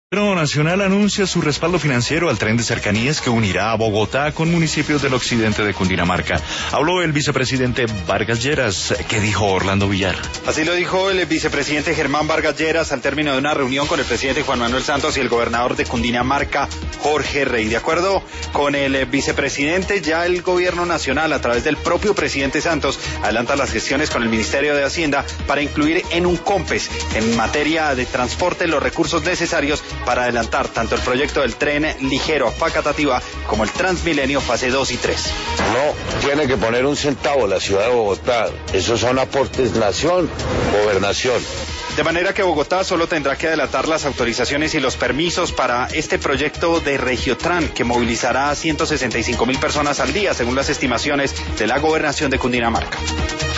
El Gobierno Nacional anuncia su respaldo financiero al tren de cercanías que unirá a Bogotá con municipios del occidente de Cundinamarca. Habló el vicepresidente Vargas Lleras. ¿Qué dijo Orlando Villar? Así lo dijo el vicepresidente Germán Vargas Lleras al término de una reunión con el presidente Juan Manuel Santos y el gobernador de Cundinamarca, Jorge Rey. De acuerdo con el vicepresidente, ya el Gobierno Nacional, a través del propio presidente Santos, adelanta las gestiones con el Ministerio de Hacienda para incluir en un COMPES, en materia de transporte, los recursos necesarios para adelantar tanto el proyecto del tren ligero a Facatativá como el Transmilenio fase 2 y 3. No tiene que poner un centavo la ciudad de Bogotá. Esos son aportes nación, gobernación. De manera que Bogotá solo tendrá que adelantar las autorizaciones y los permisos para este proyecto de Regiotran, que movilizará a 165.000 personas al día, según las estimaciones de la Gobernación de Cundinamarca.